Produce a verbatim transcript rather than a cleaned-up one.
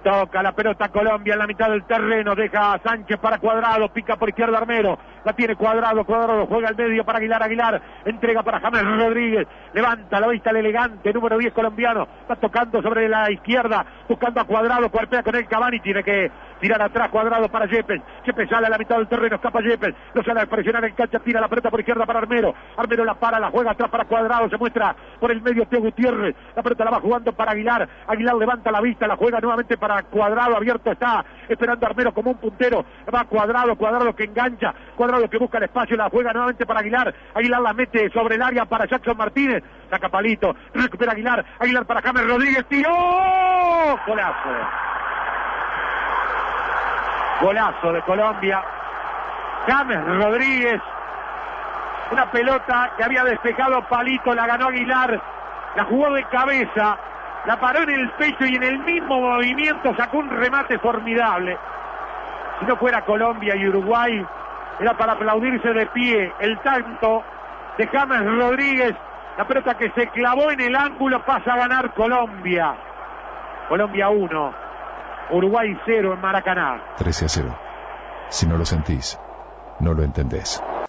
Toca la pelota Colombia en la mitad del terreno, deja a Sánchez para Cuadrado, pica por izquierda Armero, la tiene Cuadrado, Cuadrado juega al medio para Aguilar, Aguilar entrega para James Rodríguez, levanta la vista el elegante número diez colombiano, va tocando sobre la izquierda, buscando a Cuadrado, cuartea con el Cavani, tiene que tirar atrás Cuadrado para Yepes, Yepes sale a la mitad del terreno, escapa Yepes, no sale a presionar en cancha, tira la pelota por izquierda para Armero, Armero la para, la juega atrás para Cuadrado, se muestra por el medio Teo Gutiérrez, la pelota la va jugando para Aguilar, Aguilar levanta la vista, la juega nuevamente para Cuadrado, abierto está, esperando Armero como un puntero, va Cuadrado, Cuadrado que engancha, Cuadrado que busca el espacio, la juega nuevamente para Aguilar, Aguilar la mete sobre el área para Jackson Martínez, saca Palito, recupera Aguilar, Aguilar para James Rodríguez, tiró, golazo. Golazo de Colombia, James Rodríguez, una pelota que había despejado Palito, la ganó Aguilar, la jugó de cabeza, la paró en el pecho y en el mismo movimiento sacó un remate formidable. Si no fuera Colombia y Uruguay, era para aplaudirse de pie el tanto de James Rodríguez, la pelota que se clavó en el ángulo, pasa a ganar Colombia. Colombia uno, Uruguay cero en Maracaná. trece a cero. Si no lo sentís, no lo entendés.